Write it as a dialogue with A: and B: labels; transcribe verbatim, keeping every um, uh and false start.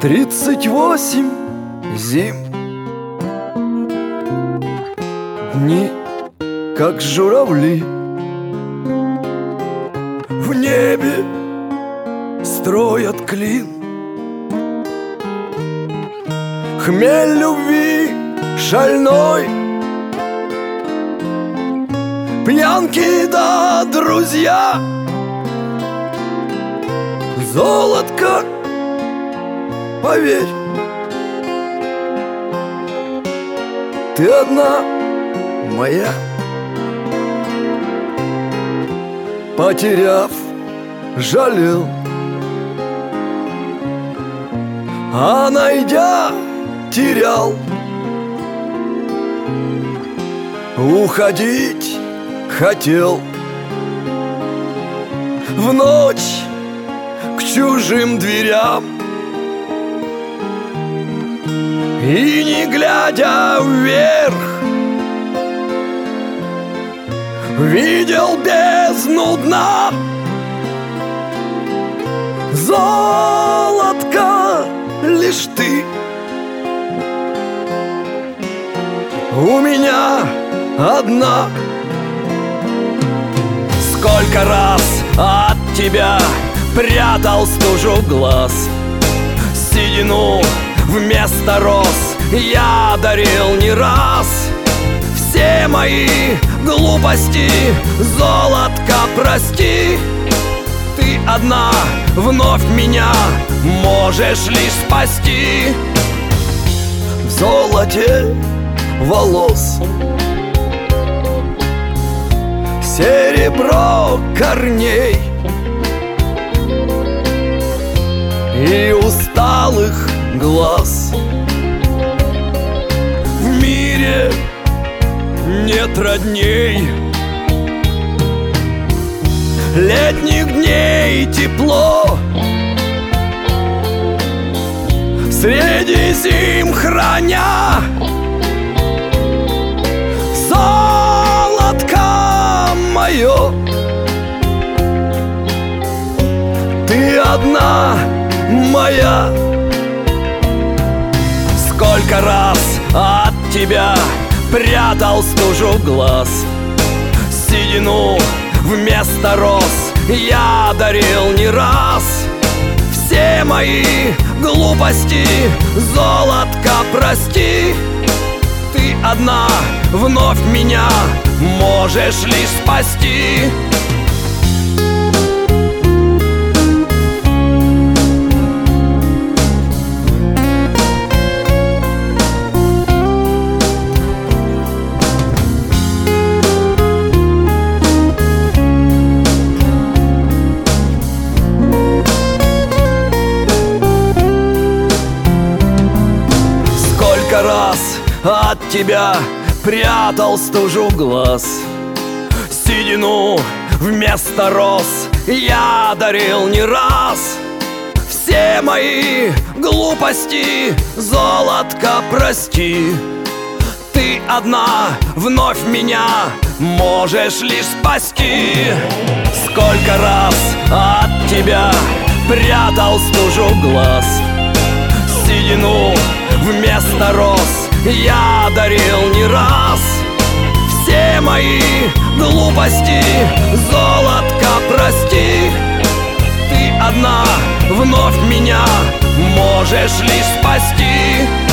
A: Тридцать восемь зим, дни, как журавли, в небе строят клин. Хмель любви шальной, пьянки да друзья, золотко, поверь, ты одна моя. Потеряв, жалел, а найдя, терял. Уходить хотел в ночь к чужим дверям, и не глядя вверх видел бездну дна. Золотко, лишь ты у меня одна. Сколько раз от тебя прятал стужу глаз, седину вместо роз я дарил не раз. Все мои глупости, золотко, прости. Ты одна вновь меня можешь лишь спасти. В золоте волос серебро корней и усталых глаз. В мире нет родней, летних дней тепло, среди зим храня. Золотко мое, ты одна моя. Сколько раз от тебя прятал стужу глаз, седину вместо роз я дарил не раз. Все мои глупости, золотко, прости. Ты одна вновь меня можешь лишь спасти. Сколько раз от тебя прятал стужу глаз, седину вместо роз я дарил не раз. Все мои глупости, золотко, прости. Ты одна вновь меня можешь лишь спасти. Сколько раз от тебя прятал стужу глаз, седину вместо роз я дарил не раз. Все мои глупости, золотко, прости. Ты одна вновь меня можешь лишь спасти.